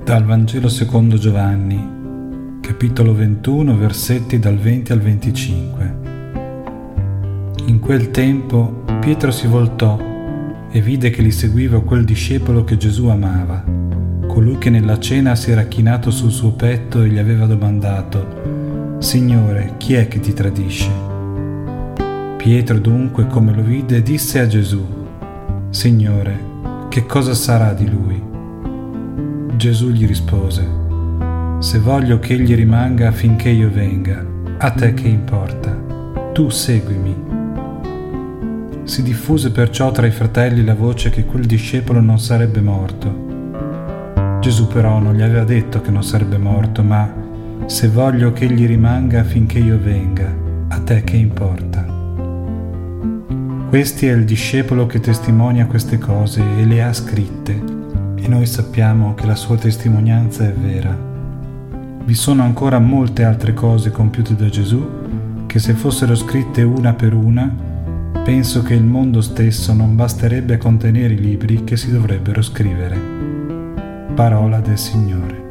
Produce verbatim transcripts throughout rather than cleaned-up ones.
Dal Vangelo secondo Giovanni, capitolo ventuno, versetti dal venti al venticinque. In quel tempo Pietro si voltò e vide che gli seguiva quel discepolo che Gesù amava, colui che nella cena si era chinato sul suo petto e gli aveva domandato: «Signore, chi è che ti tradisce?» Pietro dunque, come lo vide, disse a Gesù: «Signore, che cosa sarà di lui?» Gesù gli rispose: «Se voglio che egli rimanga finché io venga, a te che importa? Tu seguimi». Si diffuse perciò tra i fratelli la voce che quel discepolo non sarebbe morto. Gesù però non gli aveva detto che non sarebbe morto, ma «Se voglio che egli rimanga finché io venga, a te che importa?» Questi è il discepolo che testimonia queste cose e le ha scritte, e noi sappiamo che la sua testimonianza è vera. Vi sono ancora molte altre cose compiute da Gesù che, se fossero scritte una per una, penso che il mondo stesso non basterebbe a contenere i libri che si dovrebbero scrivere. Parola del Signore.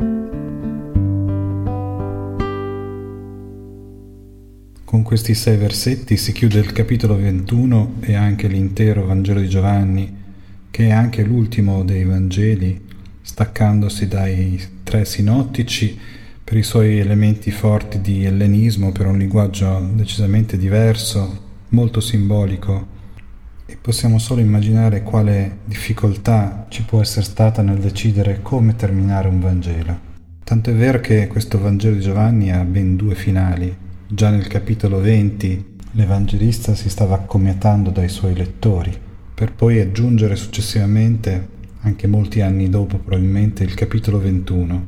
Con questi sei versetti si chiude il capitolo ventuno e anche l'intero Vangelo di Giovanni, che è anche l'ultimo dei Vangeli, staccandosi dai tre sinottici per i suoi elementi forti di ellenismo, per un linguaggio decisamente diverso, molto simbolico, e possiamo solo immaginare quale difficoltà ci può essere stata nel decidere come terminare un Vangelo. Tanto è vero che questo Vangelo di Giovanni ha ben due finali. Già nel capitolo venti l'Evangelista si stava accomiatando dai suoi lettori, per poi aggiungere successivamente, anche molti anni dopo probabilmente, il capitolo ventuno.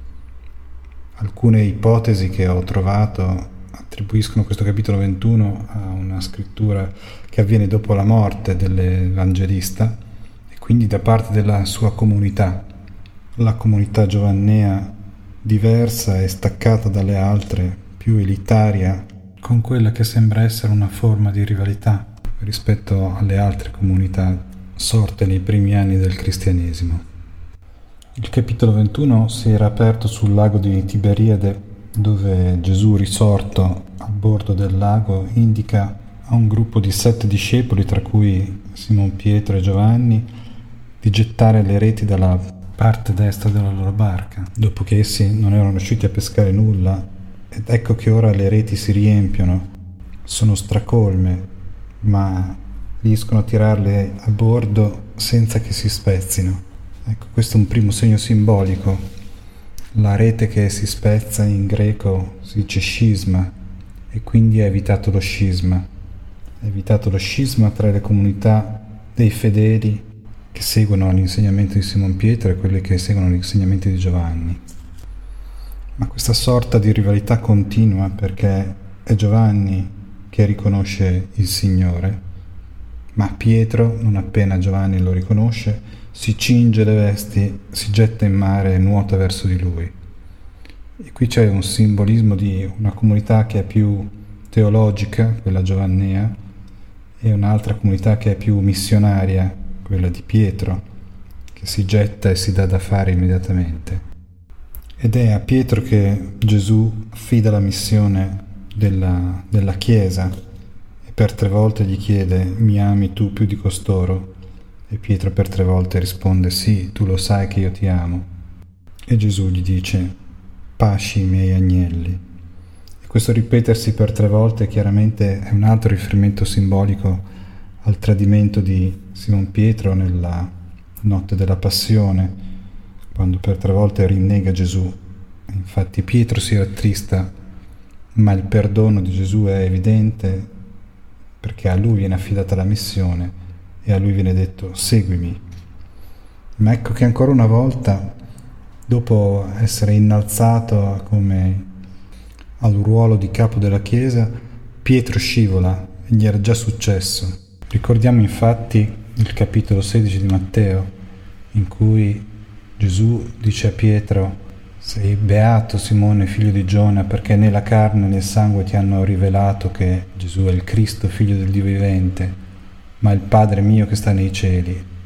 Alcune ipotesi che ho trovato attribuiscono questo capitolo ventuno a una scrittura che avviene dopo la morte dell'Evangelista e quindi da parte della sua comunità, la comunità giovannea diversa e staccata dalle altre, più elitaria, con quella che sembra essere una forma di rivalità rispetto alle altre comunità sorte nei primi anni del cristianesimo. Il capitolo ventuno si era aperto sul lago di Tiberiade, dove Gesù, risorto a bordo del lago, indica a un gruppo di sette discepoli, tra cui Simon Pietro e Giovanni, di gettare le reti dalla parte destra della loro barca, dopo che essi non erano riusciti a pescare nulla. Ed ecco che ora le reti si riempiono, sono stracolme, ma riescono a tirarle a bordo senza che si spezzino. Ecco, questo è un primo segno simbolico. La rete che si spezza in greco si dice scisma, e quindi ha evitato lo scisma. Ha evitato lo scisma tra le comunità dei fedeli che seguono l'insegnamento di Simon Pietro e quelle che seguono l'insegnamento di Giovanni. Ma questa sorta di rivalità continua, perché è Giovanni che riconosce il Signore, ma Pietro, non appena Giovanni lo riconosce, si cinge le vesti, si getta in mare e nuota verso di lui. E qui c'è un simbolismo di una comunità che è più teologica, quella giovannea, e un'altra comunità che è più missionaria, quella di Pietro, che si getta e si dà da fare immediatamente. Ed è a Pietro che Gesù affida la missione della, della Chiesa e per tre volte gli chiede: «Mi ami tu più di costoro?» E Pietro per tre volte risponde: «Sì, tu lo sai che io ti amo». E Gesù gli dice: «Pasci i miei agnelli». E questo ripetersi per tre volte chiaramente è un altro riferimento simbolico al tradimento di Simon Pietro nella notte della Passione, quando per tre volte rinnega Gesù. Infatti Pietro si rattrista, ma il perdono di Gesù è evidente, perché a lui viene affidata la missione e a lui viene detto: «Seguimi». Ma ecco che ancora una volta, dopo essere innalzato come al ruolo di capo della Chiesa, Pietro scivola, e gli era già successo. Ricordiamo infatti il capitolo sedici di Matteo, in cui Gesù dice a Pietro: «Sei beato, Simone, figlio di Giona, perché né la carne né il sangue ti hanno rivelato che Gesù è il Cristo, figlio del Dio vivente, ma il Padre mio che sta nei cieli.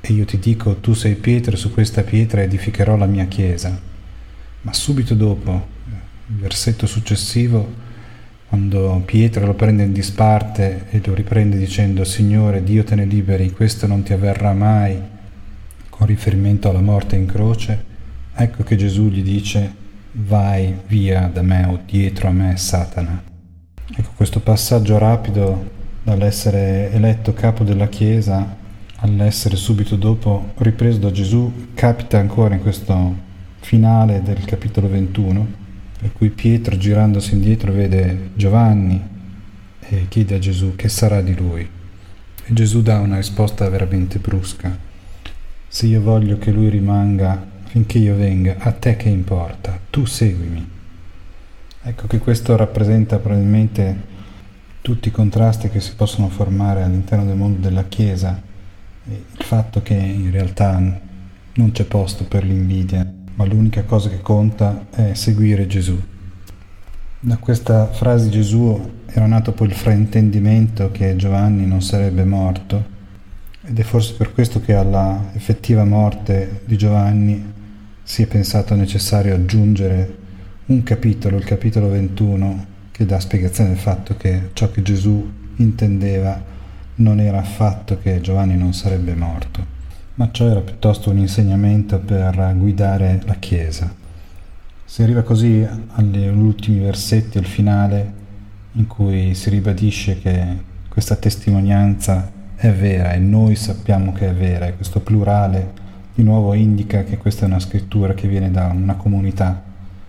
e io ti dico, tu sei Pietro, e su questa pietra edificherò la mia chiesa. Ma subito dopo, il versetto successivo, quando Pietro lo prende in disparte e lo riprende dicendo Signore, Dio te ne liberi, questo non ti avverrà mai, con riferimento alla morte in croce, ecco che Gesù gli dice vai via da me o dietro a me Satana. Ecco, questo passaggio rapido dall'essere eletto capo della Chiesa all'essere subito dopo ripreso da Gesù capita ancora in questo finale del capitolo ventuno, per cui Pietro, girandosi indietro, vede Giovanni e chiede a Gesù che sarà di lui. E Gesù dà una risposta veramente brusca. Se io voglio che lui rimanga finché io venga, a te che importa? Tu seguimi. Ecco che questo rappresenta probabilmente tutti i contrasti che si possono formare all'interno del mondo della Chiesa, e il fatto che in realtà non c'è posto per l'invidia, ma l'unica cosa che conta è seguire Gesù. Da questa frase di Gesù era nato poi il fraintendimento che Giovanni non sarebbe morto, ed è forse per questo che alla effettiva morte di Giovanni si è pensato necessario aggiungere un capitolo, il capitolo ventuno, che dà spiegazione del fatto che ciò che Gesù intendeva non era affatto che Giovanni non sarebbe morto, ma ciò era piuttosto un insegnamento per guidare la Chiesa. Si arriva così agli ultimi versetti, al finale, in cui si ribadisce che questa testimonianza è vera e noi sappiamo che è vera, e questo plurale di nuovo indica che questa è una scrittura che viene da una comunità.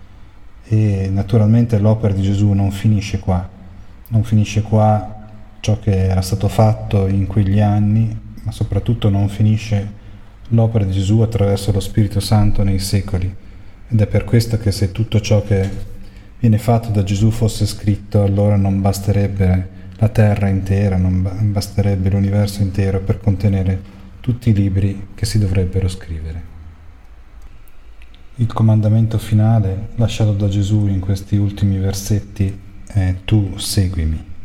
E naturalmente l'opera di Gesù non finisce qua, non finisce qua ciò che era stato fatto in quegli anni, ma soprattutto non finisce l'opera di Gesù attraverso lo Spirito Santo nei secoli. Ed è per questo che se tutto ciò che viene fatto da Gesù fosse scritto, allora non basterebbe la terra intera, non basterebbe l'universo intero per contenere tutti i libri che si dovrebbero scrivere. Il comandamento finale lasciato da Gesù in questi ultimi versetti è tu seguimi.